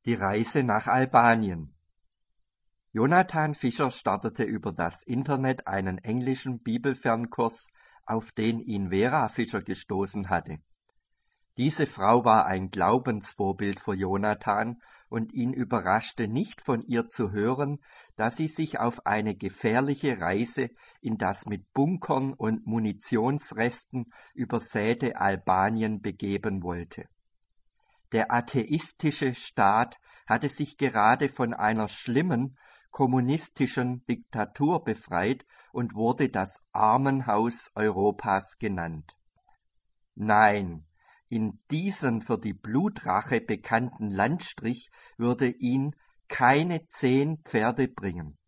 Die Reise nach Albanien. Jonathan Fischer startete über das Internet einen englischen Bibelfernkurs, auf den ihn Vera Fischer gestoßen hatte. Diese Frau war ein Glaubensvorbild für Jonathan und ihn überraschte nicht von ihr zu hören, dass sie sich auf eine gefährliche Reise in das mit Bunkern und Munitionsresten übersäte Albanien begeben wollte. Der atheistische Staat hatte sich gerade von einer schlimmen kommunistischen Diktatur befreit und wurde das Armenhaus Europas genannt. Nein, in diesen für die Blutrache bekannten Landstrich würde ihn keine 10 Pferde bringen.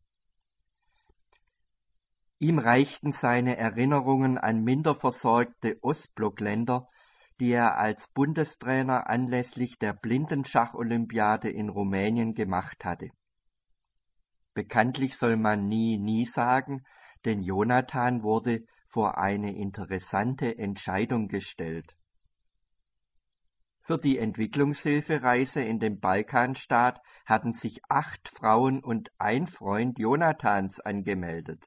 Ihm reichten seine Erinnerungen an minder versorgte Ostblockländer, die er als Bundestrainer anlässlich der Blindenschach-Olympiade in Rumänien gemacht hatte. Bekanntlich soll man nie sagen, denn Jonathan wurde vor eine interessante Entscheidung gestellt. Für die Entwicklungshilfereise in den Balkanstaat hatten sich 8 Frauen und ein Freund Jonathans angemeldet.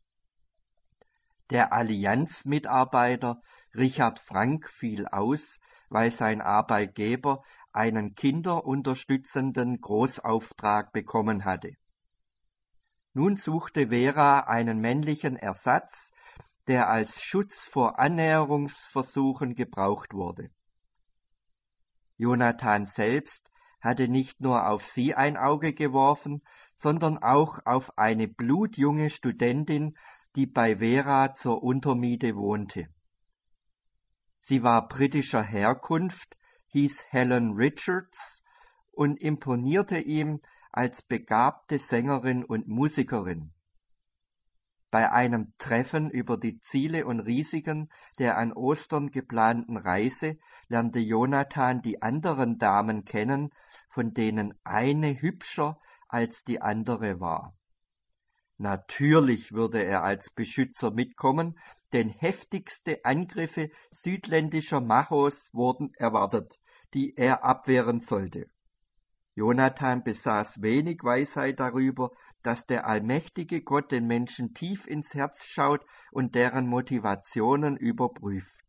Der Allianz-Mitarbeiter Richard Frank fiel aus, weil sein Arbeitgeber einen kinderunterstützenden Großauftrag bekommen hatte. Nun suchte Vera einen männlichen Ersatz, der als Schutz vor Annäherungsversuchen gebraucht wurde. Jonathan selbst hatte nicht nur auf sie ein Auge geworfen, sondern auch auf eine blutjunge Studentin, die bei Vera zur Untermiete wohnte. Sie war britischer Herkunft, hieß Helen Richards und imponierte ihm als begabte Sängerin und Musikerin. Bei einem Treffen über die Ziele und Risiken der an Ostern geplanten Reise lernte Jonathan die anderen Damen kennen, von denen eine hübscher als die andere war. Natürlich würde er als Beschützer mitkommen, denn heftigste Angriffe südländischer Machos wurden erwartet, die er abwehren sollte. Jonathan besaß wenig Weisheit darüber, dass der allmächtige Gott den Menschen tief ins Herz schaut und deren Motivationen überprüft.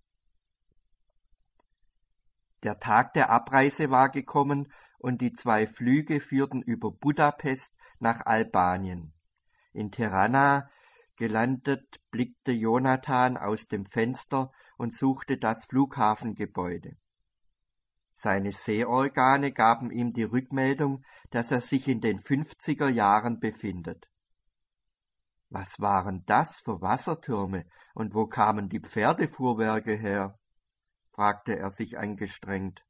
Der Tag der Abreise war gekommen und die 2 Flüge führten über Budapest nach Albanien. In Tirana gelandet, blickte Jonathan aus dem Fenster und suchte das Flughafengebäude. Seine Sehorgane gaben ihm die Rückmeldung, dass er sich in den 50er Jahren befindet. Was waren das für Wassertürme und wo kamen die Pferdefuhrwerke her? Fragte er sich angestrengt.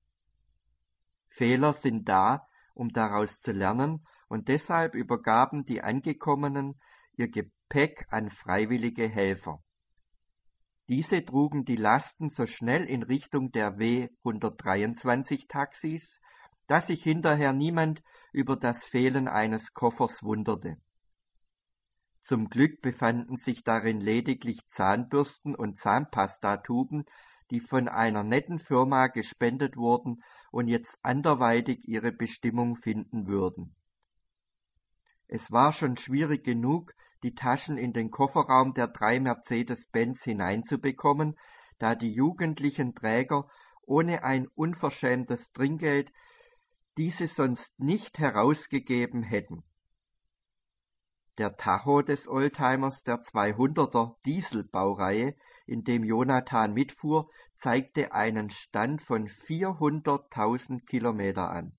Fehler sind da, um daraus zu lernen, und deshalb übergaben die Angekommenen ihr Gepäck an freiwillige Helfer. Diese trugen die Lasten so schnell in Richtung der W123-Taxis, dass sich hinterher niemand über das Fehlen eines Koffers wunderte. Zum Glück befanden sich darin lediglich Zahnbürsten und Zahnpastatuben, die von einer netten Firma gespendet wurden und jetzt anderweitig ihre Bestimmung finden würden. Es war schon schwierig genug, die Taschen in den Kofferraum der 3 Mercedes-Benz hineinzubekommen, da die jugendlichen Träger ohne ein unverschämtes Trinkgeld diese sonst nicht herausgegeben hätten. Der Tacho des Oldtimers der 200er Dieselbaureihe, in dem Jonathan mitfuhr, zeigte einen Stand von 400.000 Kilometer an.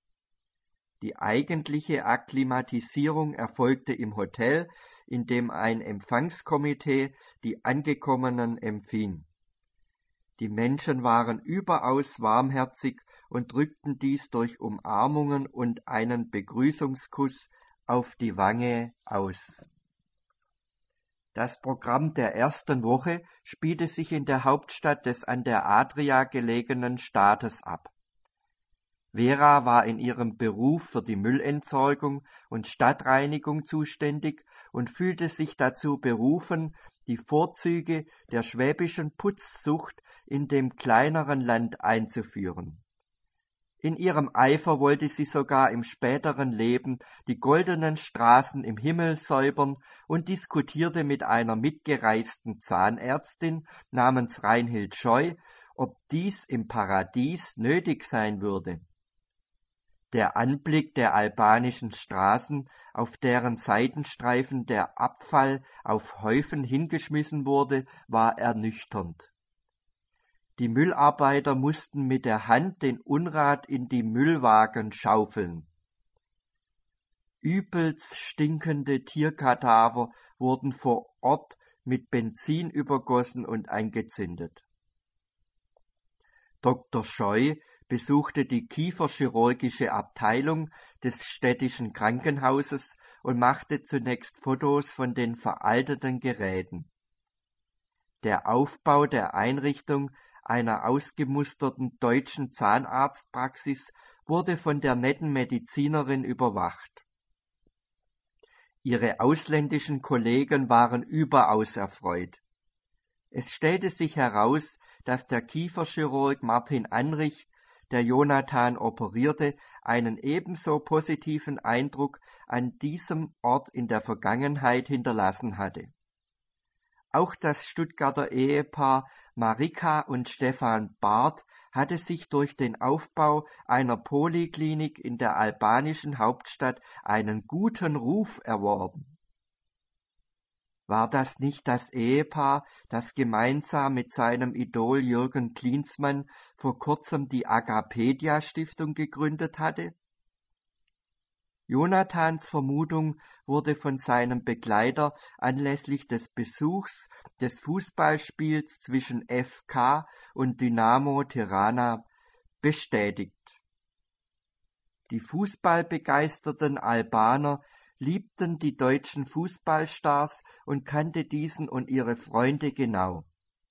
Die eigentliche Akklimatisierung erfolgte im Hotel, in dem ein Empfangskomitee die Angekommenen empfing. Die Menschen waren überaus warmherzig und drückten dies durch Umarmungen und einen Begrüßungskuss auf die Wange aus. Das Programm der ersten Woche spielte sich in der Hauptstadt des an der Adria gelegenen Staates ab. Vera war in ihrem Beruf für die Müllentsorgung und Stadtreinigung zuständig und fühlte sich dazu berufen, die Vorzüge der schwäbischen Putzsucht in dem kleineren Land einzuführen. In ihrem Eifer wollte sie sogar im späteren Leben die goldenen Straßen im Himmel säubern und diskutierte mit einer mitgereisten Zahnärztin namens Reinhild Scheu, ob dies im Paradies nötig sein würde. Der Anblick der albanischen Straßen, auf deren Seitenstreifen der Abfall auf Häufen hingeschmissen wurde, war ernüchternd. Die Müllarbeiter mussten mit der Hand den Unrat in die Müllwagen schaufeln. Übelst stinkende Tierkadaver wurden vor Ort mit Benzin übergossen und angezündet. Dr. Scheu besuchte die kieferchirurgische Abteilung des städtischen Krankenhauses und machte zunächst Fotos von den veralteten Geräten. Der Aufbau der Einrichtung einer ausgemusterten deutschen Zahnarztpraxis wurde von der netten Medizinerin überwacht. Ihre ausländischen Kollegen waren überaus erfreut. Es stellte sich heraus, dass der Kieferchirurg Martin Anrich, der Jonathan operierte, einen ebenso positiven Eindruck an diesem Ort in der Vergangenheit hinterlassen hatte. Auch das Stuttgarter Ehepaar Marika und Stefan Barth hatte sich durch den Aufbau einer Poliklinik in der albanischen Hauptstadt einen guten Ruf erworben. War das nicht das Ehepaar, das gemeinsam mit seinem Idol Jürgen Klinsmann vor kurzem die Agapedia-Stiftung gegründet hatte? Jonathans Vermutung wurde von seinem Begleiter anlässlich des Besuchs des Fußballspiels zwischen FK und Dynamo Tirana bestätigt. Die fußballbegeisterten Albaner liebten die deutschen Fußballstars und kannte diesen und ihre Freunde genau.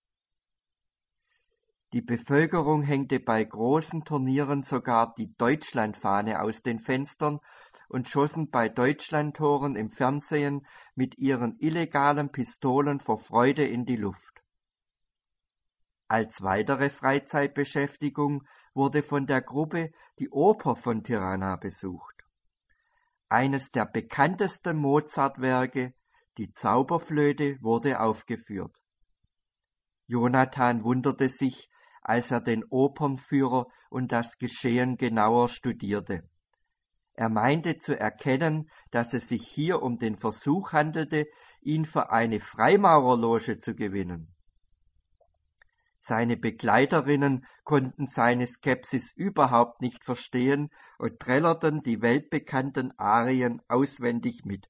Die Bevölkerung hängte bei großen Turnieren sogar die Deutschlandfahne aus den Fenstern und schossen bei Deutschlandtoren im Fernsehen mit ihren illegalen Pistolen vor Freude in die Luft. Als weitere Freizeitbeschäftigung wurde von der Gruppe die Oper von Tirana besucht. Eines der bekanntesten Mozart-Werke, die Zauberflöte, wurde aufgeführt. Jonathan wunderte sich, als er den Opernführer und das Geschehen genauer studierte. Er meinte zu erkennen, dass es sich hier um den Versuch handelte, ihn für eine Freimaurerloge zu gewinnen. Seine Begleiterinnen konnten seine Skepsis überhaupt nicht verstehen und trällerten die weltbekannten Arien auswendig mit.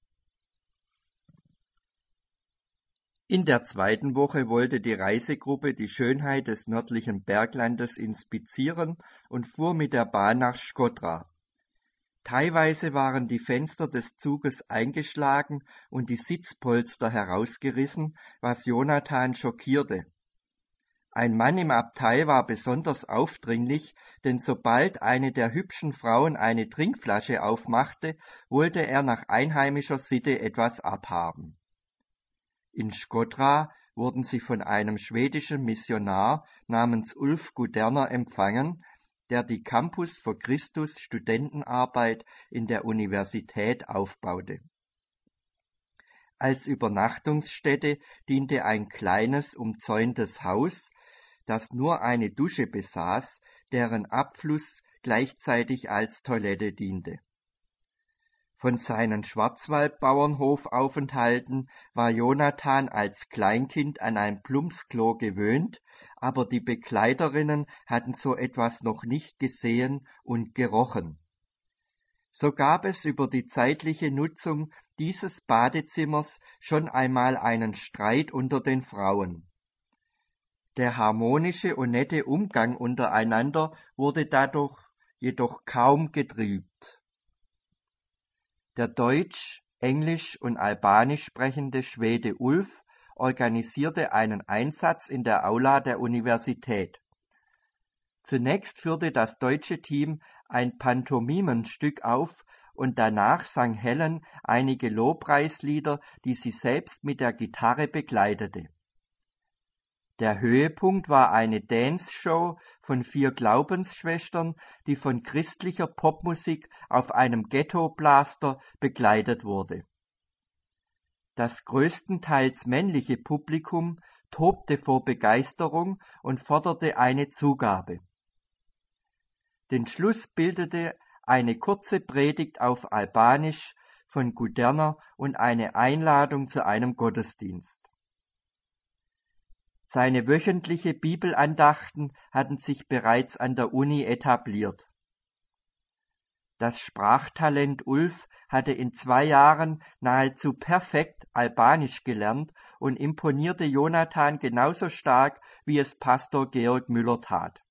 In der zweiten Woche wollte die Reisegruppe die Schönheit des nördlichen Berglandes inspizieren und fuhr mit der Bahn nach Shkodra. Teilweise waren die Fenster des Zuges eingeschlagen und die Sitzpolster herausgerissen, was Jonathan schockierte. Ein Mann im Abteil war besonders aufdringlich, denn sobald eine der hübschen Frauen eine Trinkflasche aufmachte, wollte er nach einheimischer Sitte etwas abhaben. In Shkodra wurden sie von einem schwedischen Missionar namens Ulf Guderner empfangen, der die Campus für Christus Studentenarbeit in der Universität aufbaute. Als Übernachtungsstätte diente ein kleines, umzäuntes Haus, das nur eine Dusche besaß, deren Abfluss gleichzeitig als Toilette diente. Von seinen Schwarzwaldbauernhofaufenthalten war Jonathan als Kleinkind an ein Plumpsklo gewöhnt, aber die Begleiterinnen hatten so etwas noch nicht gesehen und gerochen. So gab es über die zeitliche Nutzung dieses Badezimmers schon einmal einen Streit unter den Frauen. Der harmonische und nette Umgang untereinander wurde dadurch jedoch kaum getrübt. Der Deutsch, Englisch und Albanisch sprechende Schwede Ulf organisierte einen Einsatz in der Aula der Universität. Zunächst führte das deutsche Team ein Pantomimenstück auf und danach sang Helen einige Lobpreislieder, die sie selbst mit der Gitarre begleitete. Der Höhepunkt war eine Dance-Show von 4 Glaubensschwestern, die von christlicher Popmusik auf einem Ghetto-Blaster begleitet wurde. Das größtenteils männliche Publikum tobte vor Begeisterung und forderte eine Zugabe. Den Schluss bildete eine kurze Predigt auf Albanisch von Guderner und eine Einladung zu einem Gottesdienst. Seine wöchentliche Bibelandachten hatten sich bereits an der Uni etabliert. Das Sprachtalent Ulf hatte in 2 Jahren nahezu perfekt Albanisch gelernt und imponierte Jonathan genauso stark, wie es Pastor Georg Müller tat.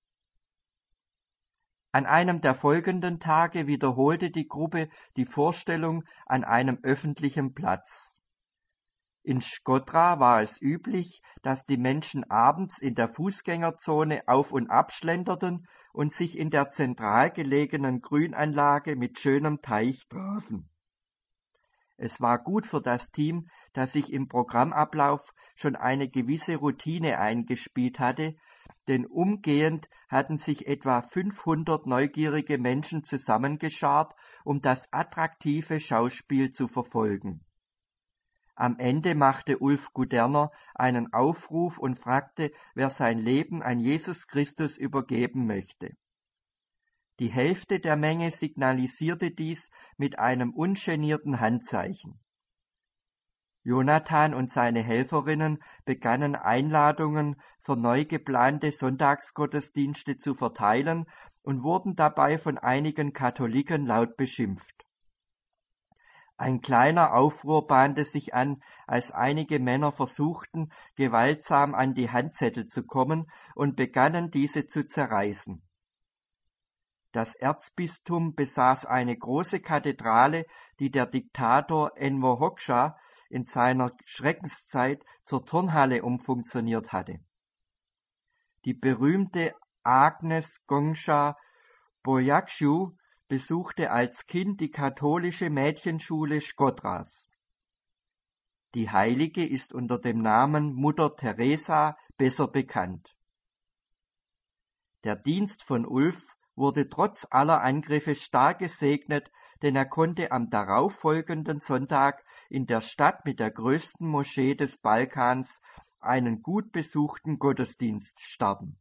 An einem der folgenden Tage wiederholte die Gruppe die Vorstellung an einem öffentlichen Platz. In Shkodra war es üblich, dass die Menschen abends in der Fußgängerzone auf und ab schlenderten und sich in der zentral gelegenen Grünanlage mit schönem Teich trafen. Es war gut für das Team, dass sich im Programmablauf schon eine gewisse Routine eingespielt hatte, denn umgehend hatten sich etwa 500 neugierige Menschen zusammengeschart, um das attraktive Schauspiel zu verfolgen. Am Ende machte Ulf Guderner einen Aufruf und fragte, wer sein Leben an Jesus Christus übergeben möchte. Die Hälfte der Menge signalisierte dies mit einem ungenierten Handzeichen. Jonathan und seine Helferinnen begannen Einladungen für neu geplante Sonntagsgottesdienste zu verteilen und wurden dabei von einigen Katholiken laut beschimpft. Ein kleiner Aufruhr bahnte sich an, als einige Männer versuchten, gewaltsam an die Handzettel zu kommen und begannen, diese zu zerreißen. Das Erzbistum besaß eine große Kathedrale, die der Diktator Enver Hoxha in seiner Schreckenszeit zur Turnhalle umfunktioniert hatte. Die berühmte Agnes Gongsha Boyakshu besuchte als Kind die katholische Mädchenschule Shkodras. Die Heilige ist unter dem Namen Mutter Teresa besser bekannt. Der Dienst von Ulf wurde trotz aller Angriffe stark gesegnet, denn er konnte am darauffolgenden Sonntag in der Stadt mit der größten Moschee des Balkans einen gut besuchten Gottesdienst starten.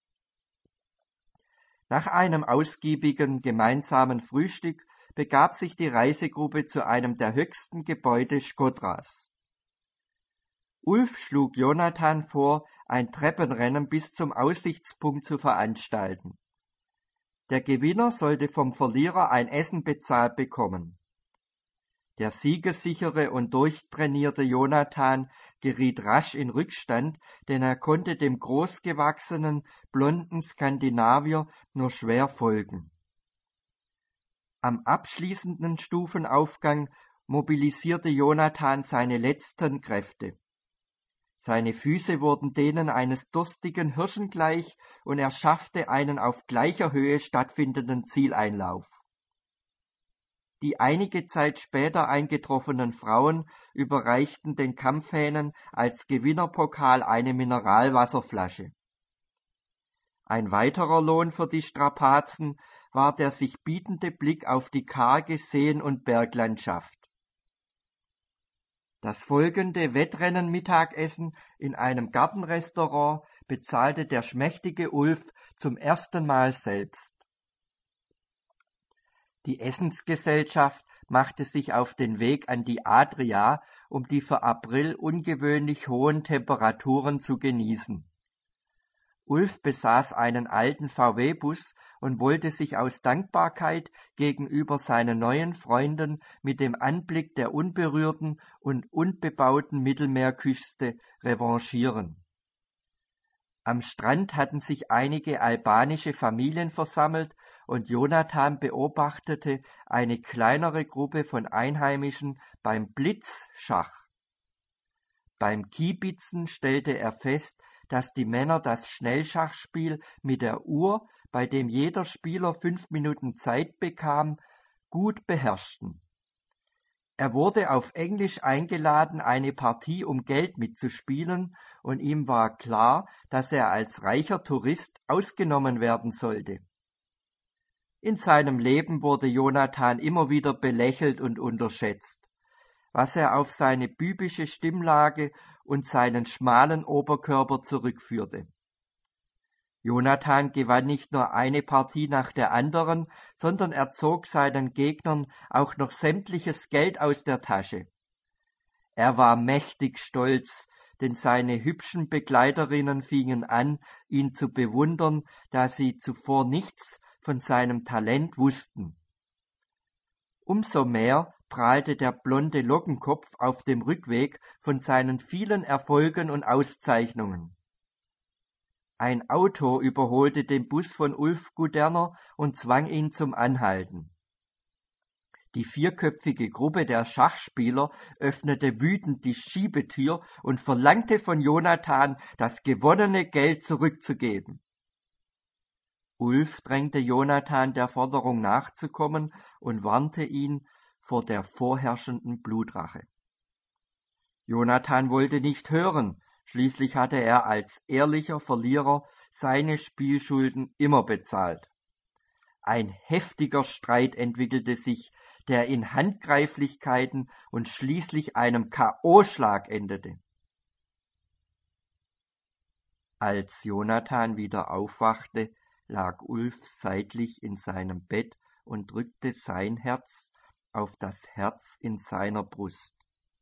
Nach einem ausgiebigen gemeinsamen Frühstück begab sich die Reisegruppe zu einem der höchsten Gebäude Shkodras. Ulf schlug Jonathan vor, ein Treppenrennen bis zum Aussichtspunkt zu veranstalten. Der Gewinner sollte vom Verlierer ein Essen bezahlt bekommen. Der siegessichere und durchtrainierte Jonathan geriet rasch in Rückstand, denn er konnte dem großgewachsenen, blonden Skandinavier nur schwer folgen. Am abschließenden Stufenaufgang mobilisierte Jonathan seine letzten Kräfte. Seine Füße wurden denen eines durstigen Hirschen gleich und er schaffte einen auf gleicher Höhe stattfindenden Zieleinlauf. Die einige Zeit später eingetroffenen Frauen überreichten den Kampfhähnen als Gewinnerpokal eine Mineralwasserflasche. Ein weiterer Lohn für die Strapazen war der sich bietende Blick auf die karge Seen- und Berglandschaft. Das folgende Wettrennen-Mittagessen in einem Gartenrestaurant bezahlte der schmächtige Ulf zum ersten Mal selbst. Die Essensgesellschaft machte sich auf den Weg an die Adria, um die für April ungewöhnlich hohen Temperaturen zu genießen. Ulf besaß einen alten VW-Bus und wollte sich aus Dankbarkeit gegenüber seinen neuen Freunden mit dem Anblick der unberührten und unbebauten Mittelmeerküste revanchieren. Am Strand hatten sich einige albanische Familien versammelt und Jonathan beobachtete eine kleinere Gruppe von Einheimischen beim Blitzschach. Beim Kiebitzen stellte er fest, dass die Männer das Schnellschachspiel mit der Uhr, bei dem jeder Spieler 5 Minuten Zeit bekam, gut beherrschten. Er wurde auf Englisch eingeladen, eine Partie um Geld mitzuspielen, und ihm war klar, dass er als reicher Tourist ausgenommen werden sollte. In seinem Leben wurde Jonathan immer wieder belächelt und unterschätzt, was er auf seine bübische Stimmlage und seinen schmalen Oberkörper zurückführte. Jonathan gewann nicht nur eine Partie nach der anderen, sondern er zog seinen Gegnern auch noch sämtliches Geld aus der Tasche. Er war mächtig stolz, denn seine hübschen Begleiterinnen fingen an, ihn zu bewundern, da sie zuvor nichts von seinem Talent wussten. Umso mehr prahlte der blonde Lockenkopf auf dem Rückweg von seinen vielen Erfolgen und Auszeichnungen. Ein Auto überholte den Bus von Ulf Guderner und zwang ihn zum Anhalten. Die vierköpfige Gruppe der Schachspieler öffnete wütend die Schiebetür und verlangte von Jonathan, das gewonnene Geld zurückzugeben. Ulf drängte Jonathan der Forderung nachzukommen und warnte ihn vor der vorherrschenden Blutrache. Jonathan wollte nicht hören, schließlich hatte er als ehrlicher Verlierer seine Spielschulden immer bezahlt. Ein heftiger Streit entwickelte sich, der in Handgreiflichkeiten und schließlich einem K.O.-Schlag endete. Als Jonathan wieder aufwachte, lag Ulf seitlich in seinem Bett und drückte sein Herz auf das Herz in seiner Brust.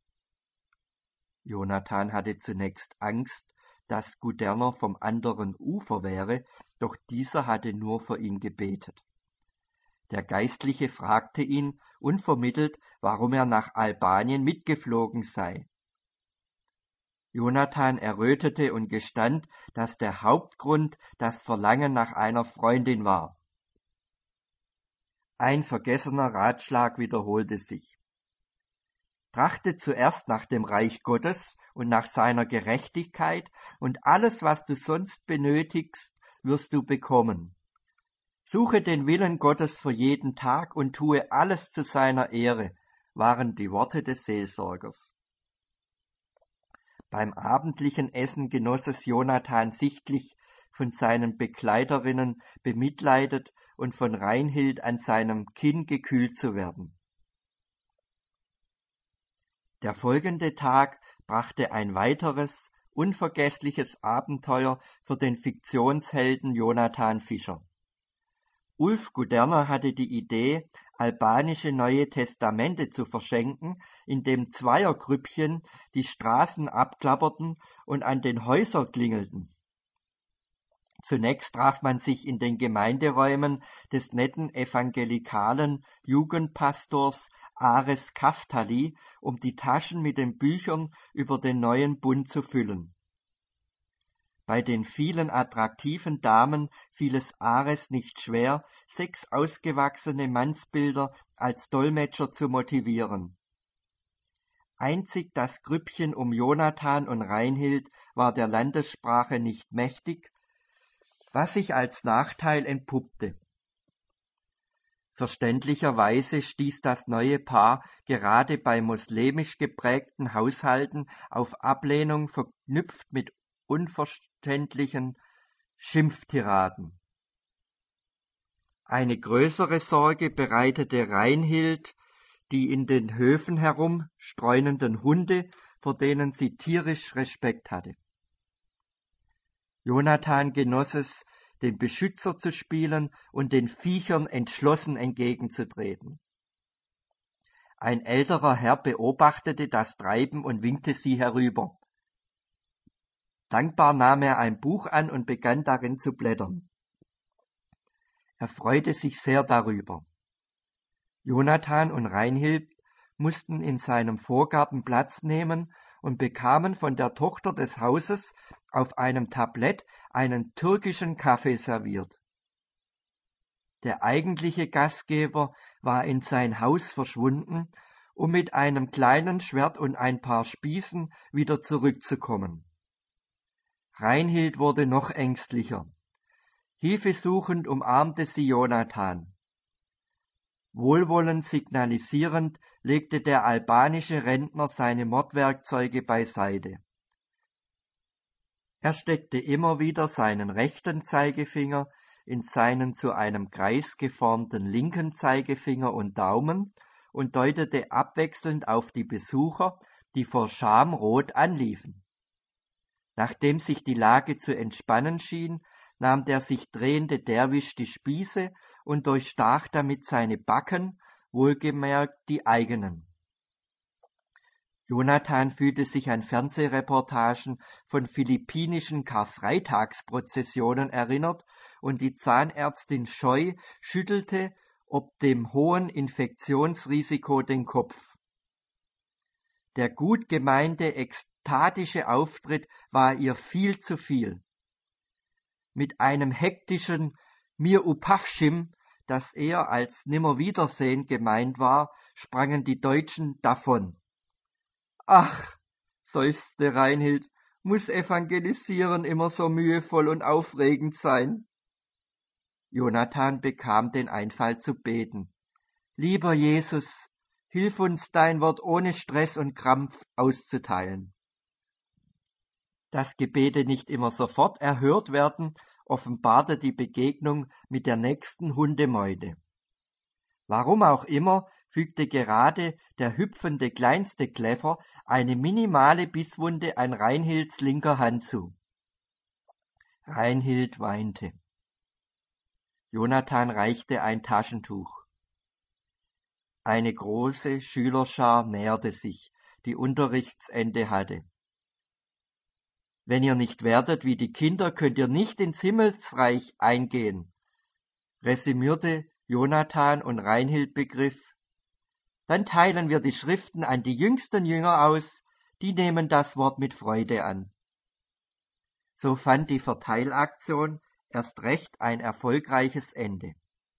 Jonathan hatte zunächst Angst, dass Guderner vom anderen Ufer wäre, doch dieser hatte nur für ihn gebetet. Der Geistliche fragte ihn unvermittelt, warum er nach Albanien mitgeflogen sei. Jonathan errötete und gestand, dass der Hauptgrund das Verlangen nach einer Freundin war. Ein vergessener Ratschlag wiederholte sich. Trachte zuerst nach dem Reich Gottes und nach seiner Gerechtigkeit, und alles, was du sonst benötigst, wirst du bekommen. Suche den Willen Gottes für jeden Tag und tue alles zu seiner Ehre, waren die Worte des Seelsorgers. Beim abendlichen Essen genoss es Jonathan sichtlich, von seinen Begleiterinnen bemitleidet und von Reinhild an seinem Kinn gekühlt zu werden. Der folgende Tag brachte ein weiteres, unvergessliches Abenteuer für den Fiktionshelden Jonathan Fischer. Ulf Guderner hatte die Idee, albanische Neue Testamente zu verschenken, indem Zweiergrüppchen die Straßen abklapperten und an den Häusern klingelten. Zunächst traf man sich in den Gemeinderäumen des netten evangelikalen Jugendpastors Ares Kaftali, um die Taschen mit den Büchern über den neuen Bund zu füllen. Bei den vielen attraktiven Damen fiel es Ares nicht schwer, 6 ausgewachsene Mannsbilder als Dolmetscher zu motivieren. Einzig das Grüppchen um Jonathan und Reinhild war der Landessprache nicht mächtig, was sich als Nachteil entpuppte. Verständlicherweise stieß das neue Paar gerade bei muslimisch geprägten Haushalten auf Ablehnung, verknüpft mit unverständlichen Schimpftiraden. Eine größere Sorge bereitete Reinhild die in den Höfen herumstreunenden Hunde, vor denen sie tierisch Respekt hatte. Jonathan genoss es, den Beschützer zu spielen und den Viechern entschlossen entgegenzutreten. Ein älterer Herr beobachtete das Treiben und winkte sie herüber. Dankbar nahm er ein Buch an und begann darin zu blättern. Er freute sich sehr darüber. Jonathan und Reinhild mussten in seinem Vorgarten Platz nehmen und bekamen von der Tochter des Hauses auf einem Tablett einen türkischen Kaffee serviert. Der eigentliche Gastgeber war in sein Haus verschwunden, um mit einem kleinen Schwert und ein paar Spießen wieder zurückzukommen. Reinhild wurde noch ängstlicher. Hilfesuchend umarmte sie Jonathan. Wohlwollend signalisierend legte der albanische Rentner seine Mordwerkzeuge beiseite. Er steckte immer wieder seinen rechten Zeigefinger in seinen zu einem Kreis geformten linken Zeigefinger und Daumen und deutete abwechselnd auf die Besucher, die vor Scham rot anliefen. Nachdem sich die Lage zu entspannen schien, nahm der sich drehende Derwisch die Spieße und durchstach damit seine Backen, wohlgemerkt die eigenen. Jonathan fühlte sich an Fernsehreportagen von philippinischen Karfreitagsprozessionen erinnert und die Zahnärztin scheu schüttelte ob dem hohen Infektionsrisiko den Kopf. Der gut gemeinte, ekstatische Auftritt war ihr viel zu viel. Mit einem hektischen Mir upavschim, das eher als Nimmerwiedersehen gemeint war, sprangen die Deutschen davon. »Ach«, seufzte Reinhild, »muss Evangelisieren immer so mühevoll und aufregend sein?« Jonathan bekam den Einfall zu beten. »Lieber Jesus, hilf uns, dein Wort ohne Stress und Krampf auszuteilen.« Dass Gebete nicht immer sofort erhört werden, offenbarte die Begegnung mit der nächsten Hundemeute. Warum auch immer, fügte gerade der hüpfende kleinste Kläffer eine minimale Bisswunde an Reinhilds linker Hand zu. Reinhild weinte. Jonathan reichte ein Taschentuch. Eine große Schülerschar näherte sich, die Unterrichtsende hatte. »Wenn ihr nicht werdet wie die Kinder, könnt ihr nicht ins Himmelsreich eingehen«, resümierte Jonathan und Reinhild begriff. »Dann teilen wir die Schriften an die jüngsten Jünger aus, die nehmen das Wort mit Freude an.« So fand die Verteilaktion erst recht ein erfolgreiches Ende.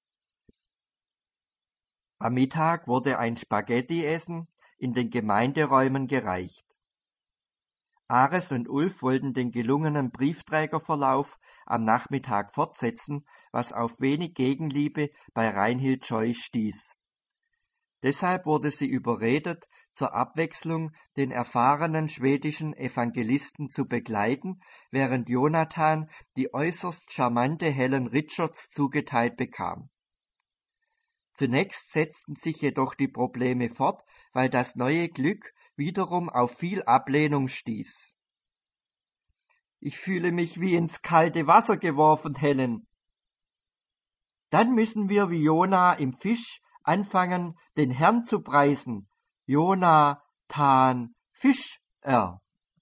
Am Mittag wurde ein Spaghetti-Essen in den Gemeinderäumen gereicht. Ares und Ulf wollten den gelungenen Briefträgerverlauf am Nachmittag fortsetzen, was auf wenig Gegenliebe bei Reinhild Scheu stieß. Deshalb wurde sie überredet, zur Abwechslung den erfahrenen schwedischen Evangelisten zu begleiten, während Jonathan die äußerst charmante Helen Richards zugeteilt bekam. Zunächst setzten sich jedoch die Probleme fort, weil das neue Glück wiederum auf viel Ablehnung stieß. »Ich fühle mich wie ins kalte Wasser geworfen, Helen.« »Dann müssen wir wie Jona im Fisch anfangen, den Herrn zu preisen. Jonathan Fischer.«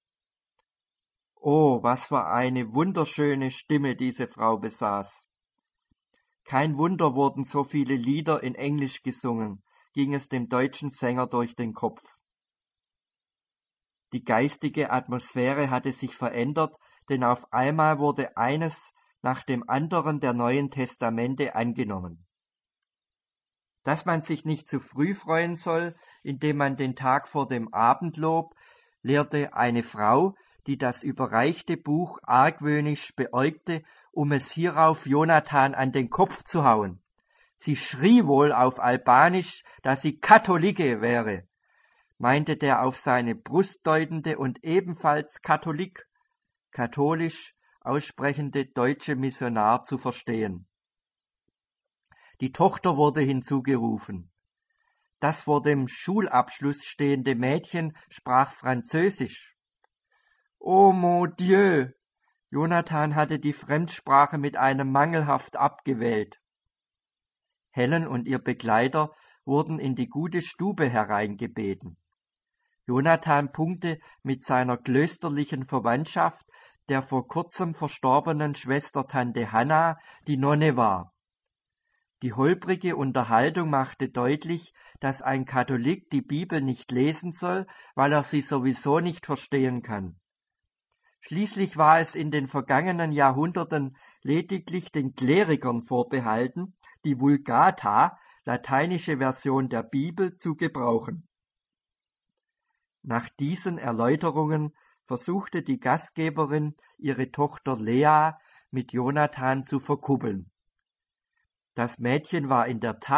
Oh, was für eine wunderschöne Stimme diese Frau besaß. Kein Wunder wurden so viele Lieder in Englisch gesungen, ging es dem deutschen Sänger durch den Kopf. Die geistige Atmosphäre hatte sich verändert, denn auf einmal wurde eines nach dem anderen der Neuen Testamente angenommen. Dass man sich nicht zu früh freuen soll, indem man den Tag vor dem Abendlob, lehrte eine Frau, die das überreichte Buch argwöhnisch beäugte, um es hierauf Jonathan an den Kopf zu hauen. Sie schrie wohl auf Albanisch, dass sie Katholike wäre, meinte der auf seine Brust deutende und ebenfalls katholisch aussprechende deutsche Missionar zu verstehen. Die Tochter wurde hinzugerufen. Das vor dem Schulabschluss stehende Mädchen sprach Französisch. Oh mon Dieu! Jonathan hatte die Fremdsprache mit einem mangelhaft abgewählt. Helen und ihr Begleiter wurden in die gute Stube hereingebeten. Jonathan punkte mit seiner klösterlichen Verwandtschaft der vor kurzem verstorbenen Schwester Tante Hanna, die Nonne war. Die holprige Unterhaltung machte deutlich, dass ein Katholik die Bibel nicht lesen soll, weil er sie sowieso nicht verstehen kann. Schließlich war es in den vergangenen Jahrhunderten lediglich den Klerikern vorbehalten, die Vulgata, lateinische Version der Bibel, zu gebrauchen. Nach diesen Erläuterungen versuchte die Gastgeberin, ihre Tochter Lea mit Jonathan zu verkuppeln. Das Mädchen war in der Tat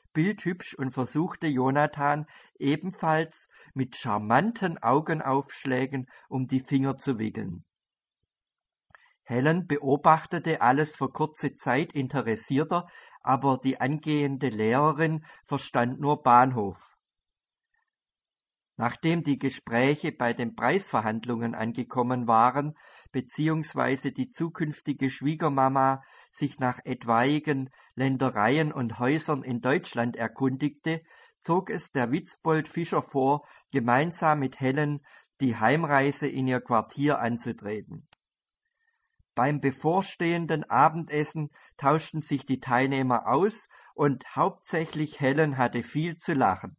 bildhübsch und versuchte Jonathan ebenfalls mit charmanten Augenaufschlägen um die Finger zu wickeln. Helen beobachtete alles für kurze Zeit interessierter, aber die angehende Lehrerin verstand nur Bahnhof. Nachdem die Gespräche bei den Preisverhandlungen angekommen waren, beziehungsweise die zukünftige Schwiegermama sich nach etwaigen Ländereien und Häusern in Deutschland erkundigte, zog es der Witzbold Fischer vor, gemeinsam mit Helen die Heimreise in ihr Quartier anzutreten. Beim bevorstehenden Abendessen tauschten sich die Teilnehmer aus und hauptsächlich Helen hatte viel zu lachen.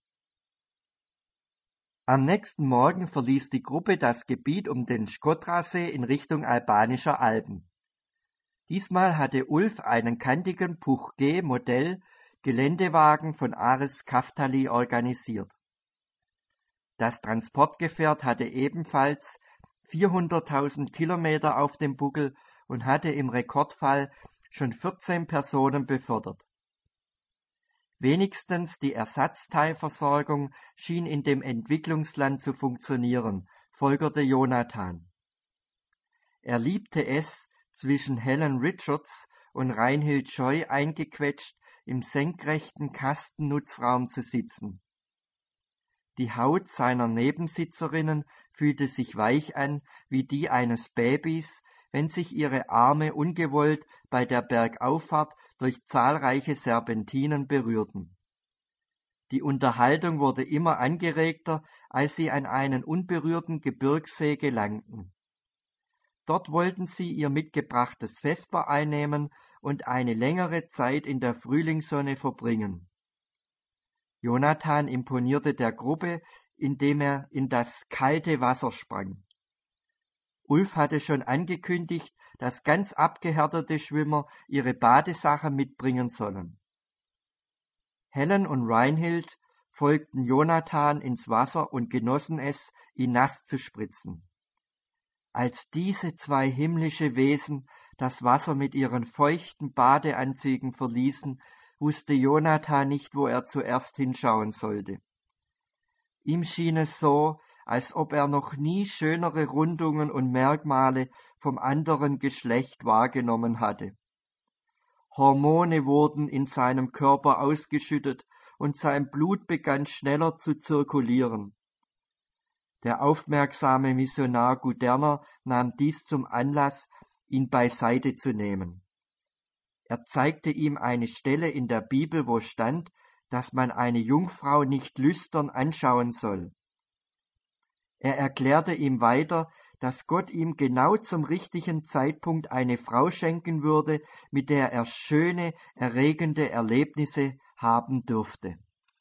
Am nächsten Morgen verließ die Gruppe das Gebiet um den Skotrasee in Richtung albanischer Alpen. Diesmal hatte Ulf einen kantigen Puch G Modell Geländewagen von Ares Kaftali organisiert. Das Transportgefährt hatte ebenfalls 400.000 Kilometer auf dem Buckel und hatte im Rekordfall schon 14 Personen befördert. Wenigstens die Ersatzteilversorgung schien in dem Entwicklungsland zu funktionieren, folgerte Jonathan. Er liebte es, zwischen Helen Richards und Reinhild Scheu eingequetscht im senkrechten Kastennutzraum zu sitzen. Die Haut seiner Nebensitzerinnen fühlte sich weich an wie die eines Babys, wenn sich ihre Arme ungewollt bei der Bergauffahrt durch zahlreiche Serpentinen berührten. Die Unterhaltung wurde immer angeregter, als sie an einen unberührten Gebirgssee gelangten. Dort wollten sie ihr mitgebrachtes Vesper einnehmen und eine längere Zeit in der Frühlingssonne verbringen. Jonathan imponierte der Gruppe, indem er in das kalte Wasser sprang. Ulf hatte schon angekündigt, dass ganz abgehärtete Schwimmer ihre Badesachen mitbringen sollen. Helen und Reinhild folgten Jonathan ins Wasser und genossen es, ihn nass zu spritzen. Als diese zwei himmlische Wesen das Wasser mit ihren feuchten Badeanzügen verließen, wusste Jonathan nicht, wo er zuerst hinschauen sollte. Ihm schien es so, als ob er noch nie schönere Rundungen und Merkmale vom anderen Geschlecht wahrgenommen hatte. Hormone wurden in seinem Körper ausgeschüttet und sein Blut begann schneller zu zirkulieren. Der aufmerksame Missionar Guderner nahm dies zum Anlass, ihn beiseite zu nehmen. Er zeigte ihm eine Stelle in der Bibel, wo stand, dass man eine Jungfrau nicht lüstern anschauen soll. Er erklärte ihm weiter, dass Gott ihm genau zum richtigen Zeitpunkt eine Frau schenken würde, mit der er schöne, erregende Erlebnisse haben dürfte.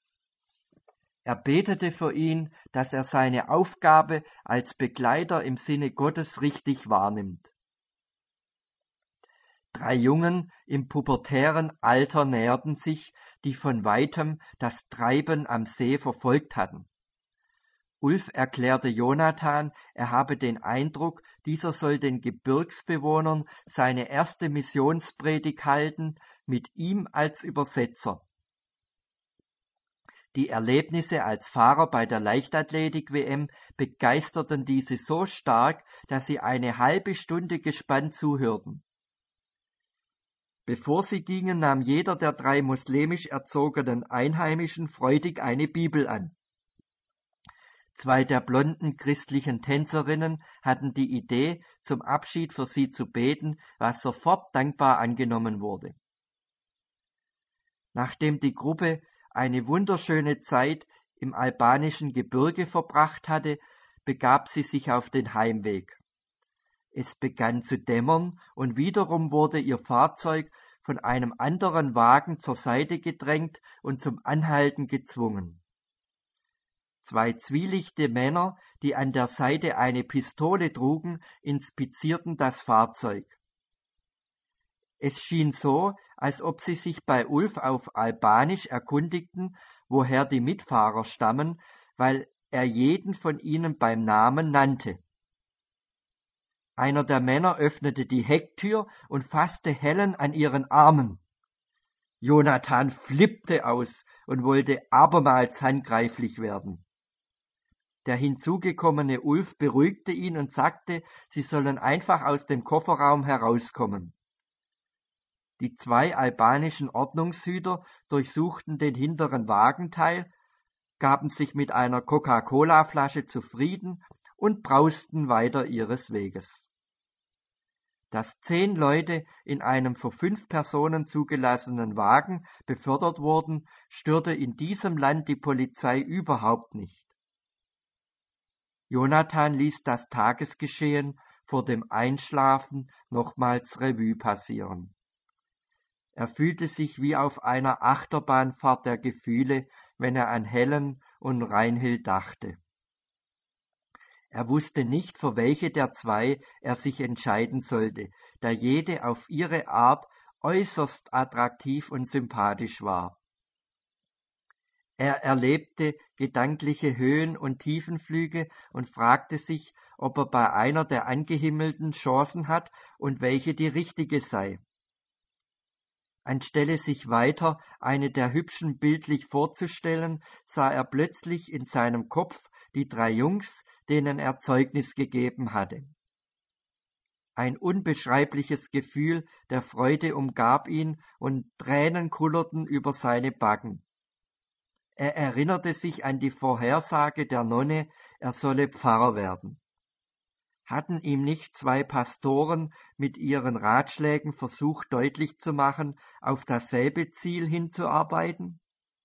Er betete für ihn, dass er seine Aufgabe als Begleiter im Sinne Gottes richtig wahrnimmt. 3 Jungen im pubertären Alter näherten sich, die von weitem das Treiben am See verfolgt hatten. Ulf erklärte Jonathan, er habe den Eindruck, dieser soll den Gebirgsbewohnern seine erste Missionspredigt halten, mit ihm als Übersetzer. Die Erlebnisse als Fahrer bei der Leichtathletik-WM begeisterten diese so stark, dass sie eine halbe Stunde gespannt zuhörten. Bevor sie gingen, nahm jeder der 3 muslimisch erzogenen Einheimischen freudig eine Bibel an. 2 der blonden christlichen Tänzerinnen hatten die Idee, zum Abschied für sie zu beten, was sofort dankbar angenommen wurde. Nachdem die Gruppe eine wunderschöne Zeit im albanischen Gebirge verbracht hatte, begab sie sich auf den Heimweg. Es begann zu dämmern und wiederum wurde ihr Fahrzeug von einem anderen Wagen zur Seite gedrängt und zum Anhalten gezwungen. 2 zwielichte Männer, die an der Seite eine Pistole trugen, inspizierten das Fahrzeug. Es schien so, als ob sie sich bei Ulf auf Albanisch erkundigten, woher die Mitfahrer stammen, weil er jeden von ihnen beim Namen nannte. Einer der Männer öffnete die Hecktür und fasste Helen an ihren Armen. Jonathan flippte aus und wollte abermals handgreiflich werden. Der hinzugekommene Ulf beruhigte ihn und sagte, sie sollen einfach aus dem Kofferraum herauskommen. Die 2 albanischen Ordnungshüter durchsuchten den hinteren Wagenteil, gaben sich mit einer Coca-Cola-Flasche zufrieden und brausten weiter ihres Weges. Dass 10 Leute in einem für 5 Personen zugelassenen Wagen befördert wurden, störte in diesem Land die Polizei überhaupt nicht. Jonathan ließ das Tagesgeschehen vor dem Einschlafen nochmals Revue passieren. Er fühlte sich wie auf einer Achterbahnfahrt der Gefühle, wenn er an Helen und Reinhild dachte. Er wusste nicht, für welche der 2 er sich entscheiden sollte, da jede auf ihre Art äußerst attraktiv und sympathisch war. Er erlebte gedankliche Höhen- und Tiefenflüge und fragte sich, ob er bei einer der Angehimmelten Chancen hat und welche die richtige sei. Anstelle sich weiter eine der Hübschen bildlich vorzustellen, sah er plötzlich in seinem Kopf die 3 Jungs, denen er Zeugnis gegeben hatte. Ein unbeschreibliches Gefühl der Freude umgab ihn und Tränen kullerten über seine Backen. Er erinnerte sich an die Vorhersage der Nonne, er solle Pfarrer werden. Hatten ihm nicht 2 Pastoren mit ihren Ratschlägen versucht deutlich zu machen, auf dasselbe Ziel hinzuarbeiten?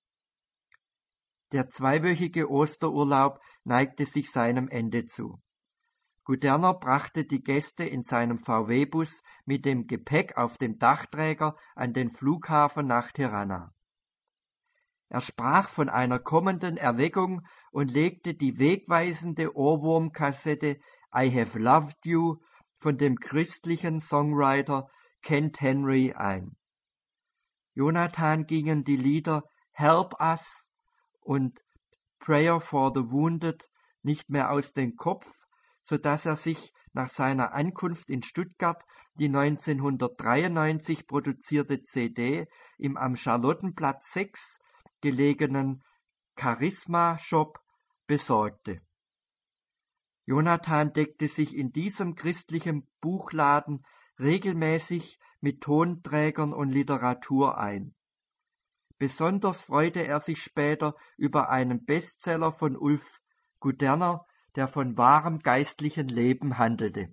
Der 2-wöchige Osterurlaub neigte sich seinem Ende zu. Guderner brachte die Gäste in seinem VW-Bus mit dem Gepäck auf dem Dachträger an den Flughafen nach Tirana. Er sprach von einer kommenden Erweckung und legte die wegweisende Ohrwurmkassette I Have Loved You von dem christlichen Songwriter Kent Henry ein. Jonathan gingen die Lieder Help Us und Prayer for the Wounded nicht mehr aus dem Kopf, so dass er sich nach seiner Ankunft in Stuttgart die 1993 produzierte CD im am Charlottenplatz 6 gelegenen Charisma Shop besorgte. Jonathan deckte sich in diesem christlichen Buchladen regelmäßig mit Tonträgern und Literatur ein. Besonders freute er sich später über einen Bestseller von Ulf Guderner, der von wahrem geistlichen Leben handelte.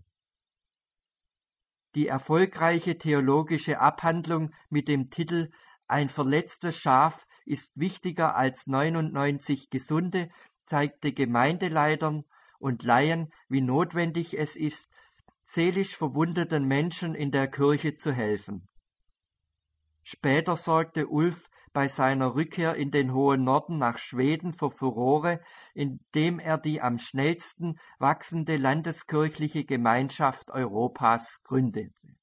Die erfolgreiche theologische Abhandlung mit dem Titel Ein verletztes Schaf ist wichtiger als 99 gesunde zeigte Gemeindeleitern und Laien, wie notwendig es ist, seelisch verwundeten Menschen in der Kirche zu helfen. Später sorgte Ulf bei seiner Rückkehr in den hohen Norden nach Schweden für Furore, indem er die am schnellsten wachsende landeskirchliche Gemeinschaft Europas gründete.